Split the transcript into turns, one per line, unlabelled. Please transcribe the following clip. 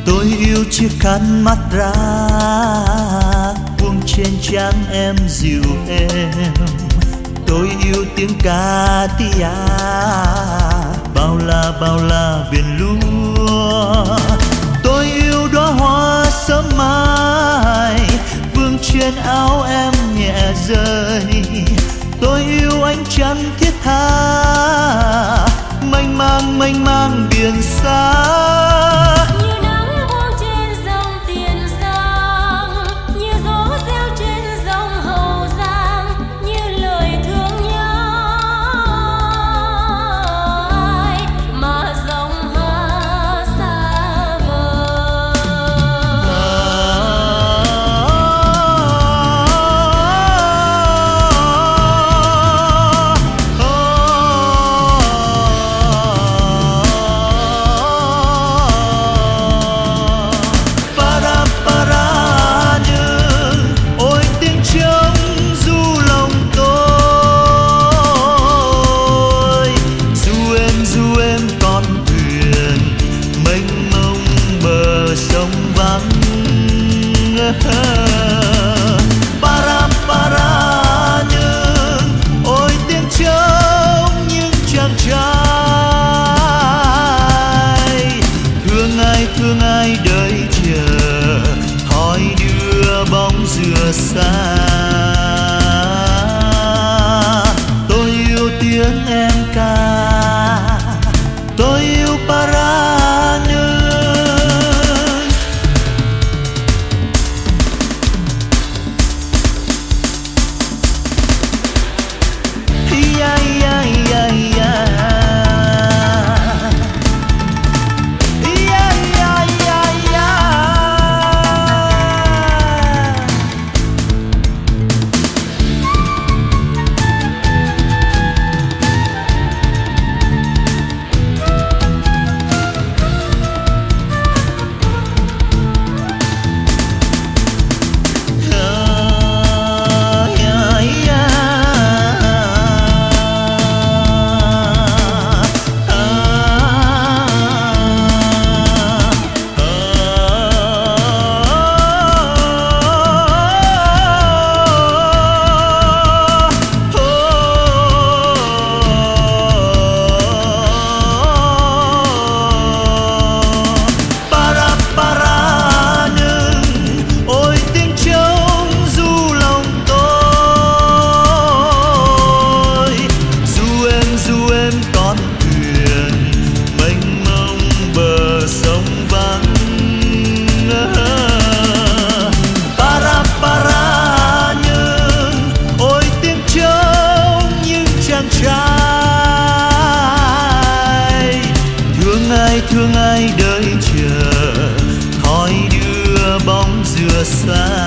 Tôi yêu chiếc khăn mắt ra buông trên trán em dịu êm. Tôi yêu tiếng ca tia bao la biển lúa. Tôi yêu đóa hoa sớm mai vương trên áo em nhẹ rơi. Tôi yêu ánh trăng thiết tha mênh mang biển xa. Thương ai đợi chờ thoi đưa bóng dừa xa. Tôi yêu tiếng em ca, tôi yêu Paranưng. Thương ai đợi chờ thoi đưa bóng dừa xa.